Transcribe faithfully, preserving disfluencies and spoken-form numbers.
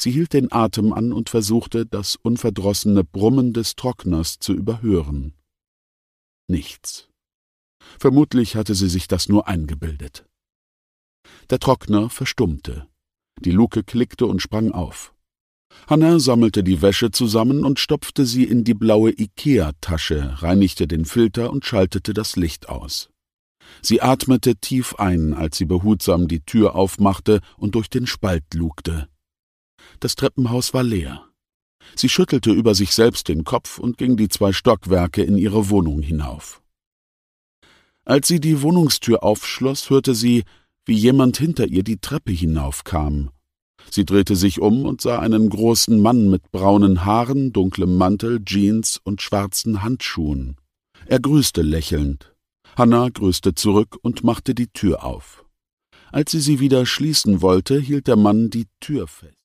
Sie hielt den Atem an und versuchte, das unverdrossene Brummen des Trockners zu überhören. Nichts. Vermutlich hatte sie sich das nur eingebildet. Der Trockner verstummte. Die Luke klickte und sprang auf. Hannah sammelte die Wäsche zusammen und stopfte sie in die blaue Ikea-Tasche, reinigte den Filter und schaltete das Licht aus. Sie atmete tief ein, als sie behutsam die Tür aufmachte und durch den Spalt lugte. Das Treppenhaus war leer. Sie schüttelte über sich selbst den Kopf und ging die zwei Stockwerke in ihre Wohnung hinauf. Als sie die Wohnungstür aufschloss, hörte sie, wie jemand hinter ihr die Treppe hinaufkam. Sie drehte sich um und sah einen großen Mann mit braunen Haaren, dunklem Mantel, Jeans und schwarzen Handschuhen. Er grüßte lächelnd. Hannah grüßte zurück und machte die Tür auf. Als sie sie wieder schließen wollte, hielt der Mann die Tür fest.